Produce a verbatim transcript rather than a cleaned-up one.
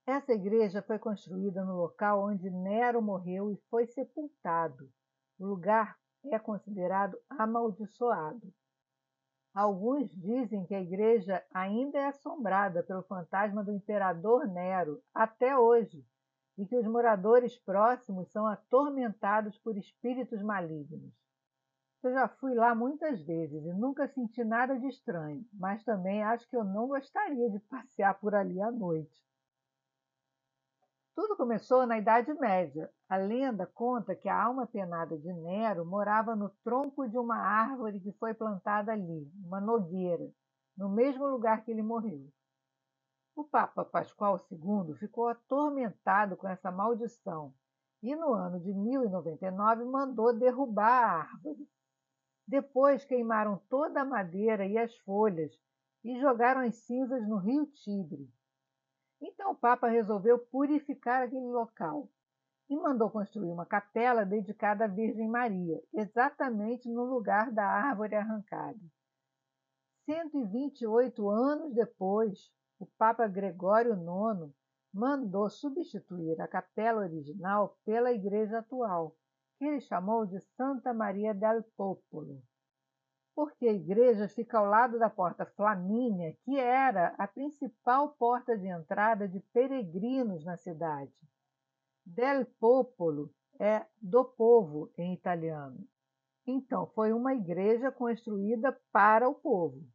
Essa igreja foi construída no local onde Nero morreu e foi sepultado. O lugar é considerado amaldiçoado. Alguns dizem que a igreja ainda é assombrada pelo fantasma do imperador Nero até hoje e que os moradores próximos são atormentados por espíritos malignos. Eu já fui lá muitas vezes e nunca senti nada de estranho, mas também acho que eu não gostaria de passear por ali à noite. Tudo começou na Idade Média. A lenda conta que a alma penada de Nero morava no tronco de uma árvore que foi plantada ali, uma nogueira, no mesmo lugar que ele morreu. O Papa Pascoal segundo ficou atormentado com essa maldição e, no ano de mil e noventa e nove, mandou derrubar a árvore. Depois queimaram toda a madeira e as folhas e jogaram as cinzas no rio Tigre. Então o Papa resolveu purificar aquele local e mandou construir uma capela dedicada à Virgem Maria, exatamente no lugar da árvore arrancada. cento e vinte e oito anos depois, o Papa Gregório nono mandou substituir a capela original pela igreja atual, que ele chamou de Santa Maria del Popolo, porque a igreja fica ao lado da Porta Flamínia, que era a principal porta de entrada de peregrinos na cidade. Del Popolo é do povo em italiano. Então, foi uma igreja construída para o povo.